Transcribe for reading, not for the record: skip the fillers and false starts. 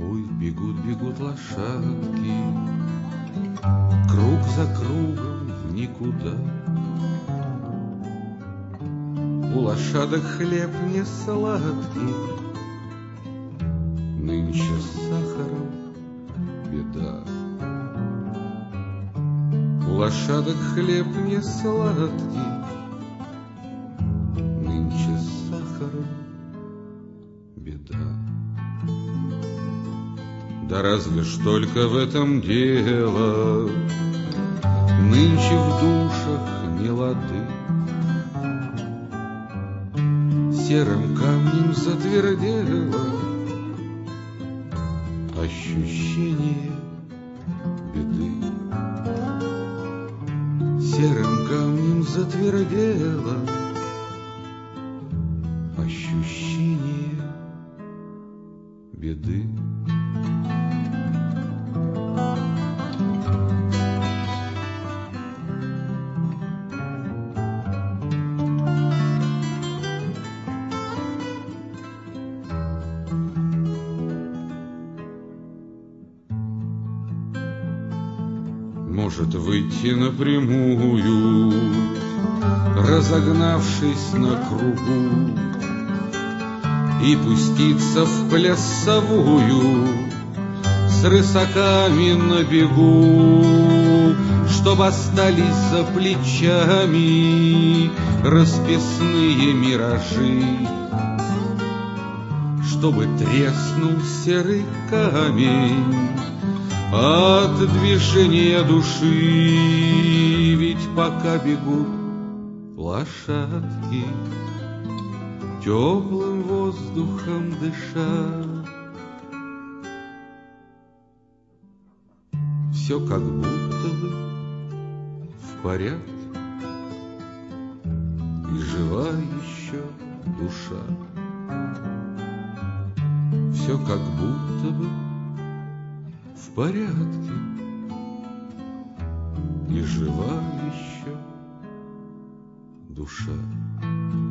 Ой, бегут, бегут лошадки, круг за кругом в никуда. У лошадок хлеб не сладкий, нынче с сахаром беда. У лошадок хлеб не сладкий, нынче с сахаром беда. Да разве ж только в этом дело, нынче в душах не лады. Серым камнем затвердело ощущение беды. Серым камнем затвердело ощущение беды. Может выйти напрямую, разогнавшись на кругу, и пуститься в плясовую с рысаками на бегу, чтоб остались за плечами расписные миражи, чтобы треснул серый камень от движения души. Ведь пока бегут лошадки, теплым воздухом дыша, все как будто бы в порядке, и жива еще душа. Все как будто бы в порядке, и жива еще душа.